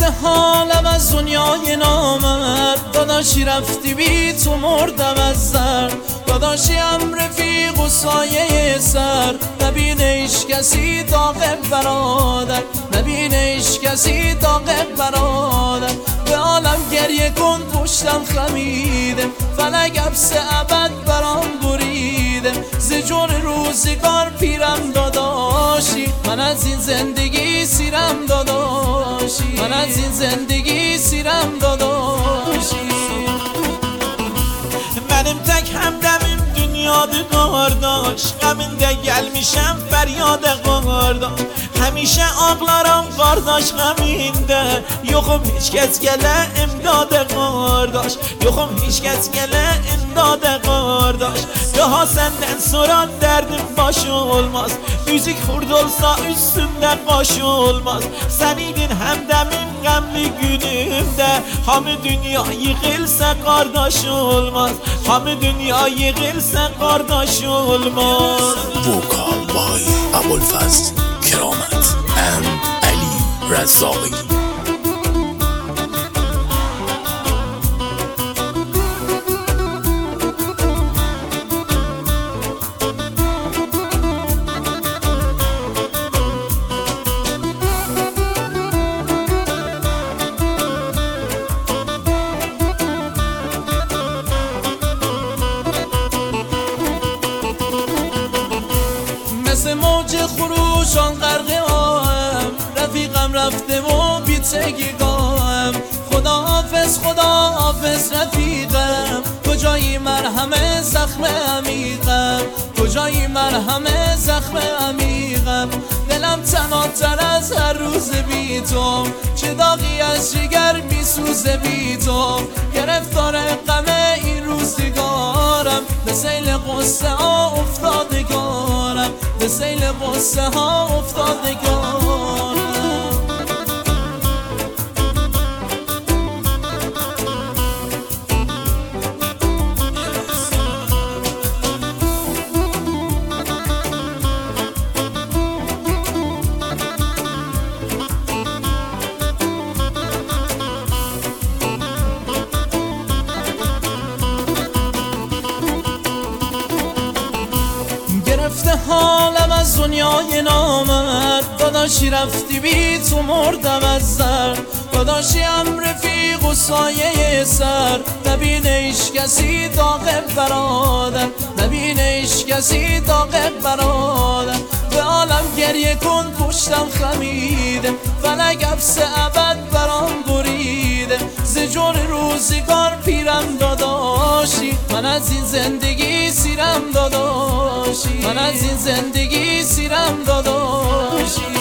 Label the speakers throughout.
Speaker 1: حالم از دنیای نامرد، داداشی رفتی بی تو مردم از درد. داداشی هم رفیق و سایه سر، نبینه ایش کسی داغ برادر، نبینه ایش کسی داغ برادر. به عالم گریه کن پشتم خمیده، فلک حبس ابد برام بریده. ز جور روزگار پیرم داداشی، من از این زندگی سیرم داداشی، من از این زندگی سیرم داداشی.
Speaker 2: Benim tek hemdemim dünyada qardaş, qəmində gəlmişəm fəryada qardaş. Həmişə ağlaram qardaş qəmində, yoxum heç kəs gələ imdada qardaş, yoxum heç kəs gələ imdada qardaş. Daha səndən sonra dərdim baş olmaz, müzik xurd olsa üstündə qaş olmaz. Sən idin həmdəmim qəmli günümdə, hamı dünya yığılsa qardaş olmaz, hamı dünya yığılsa qardaş olmaz.
Speaker 3: Vocal by Abulfazl Keramat and Ali Razali.
Speaker 1: مثل موج خروشان غرق آهم، رفیقم رفته و بی تگیگاهم. خدا حافظ رفیقم، کجایی مرهم زخم عمیقم، کجایی مرهم زخم عمیقم. دلم تناتر از هر روز بی تو، چه داغی از جگر می سوزه بی تو. گرفتار غم این روزگارم، به سیل قصه ها افتادگارم، به سیل قصه ها افتادگارم. گرفته حالم از دنیای نامرد، داداشی رفتی بی تو مردم از درد. داداشی هم رفیق و سایه سر، نبینه ایش کسی داغ برادر، نبینه ایش کسی داغ برادر. به عالم گریه کن پشتم خمیده، فلک حبس ابد برام بریده. ز جور روزگار پیرم داداشی، من از این زندگی سیرم داداشی، من از این زندگی سیرم داداشی.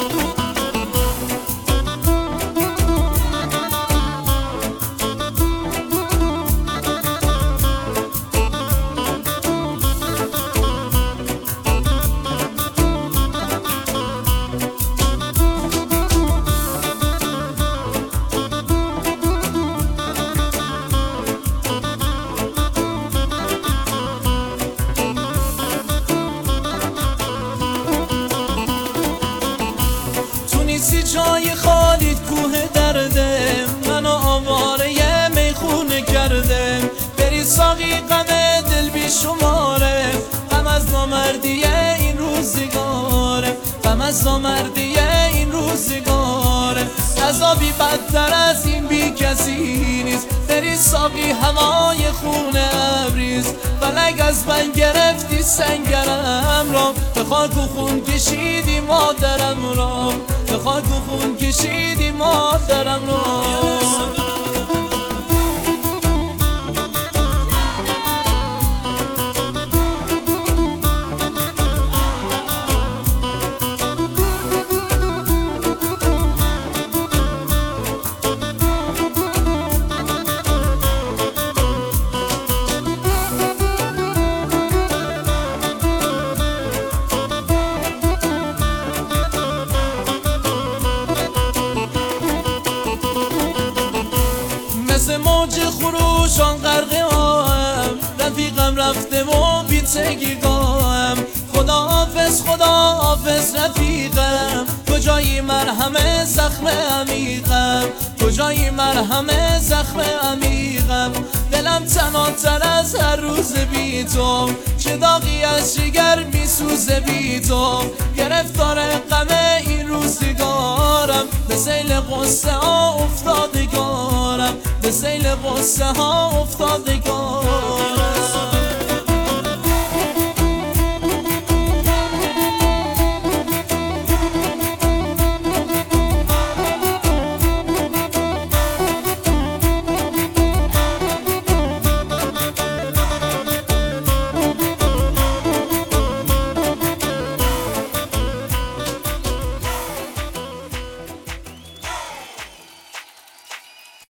Speaker 1: نیستی جای خالیت کوه درده، منو آواره میخونه کرده. بری ساقی غم دل بی شماره، غم از نامردی این روزگاره، غم از نامردی این روزگاره. عذابی بدتر از این بی کسی نیست، بری ساقی هوای خونه ابریز. فلک از من گرفتی سنگرم را، به خاک و خون کشیدی مادرم را، به خاک و خون کشیدی مادرم را. مثل موج خروشان غرق آهم، رفیقم رفته و بی تگیگاهم. خدا خداحافظ رفیقم، کجایی مرهم زخم عمیقم، کجایی مرهم زخم عمیقم. دلم تناتر از هر روز بی تو، چه داغی از جگر میسوزه بی تو. گرفتار غم این روزگارم، به سیل قصه ها افتادگارم، به سیل قصه ها افتادگارم.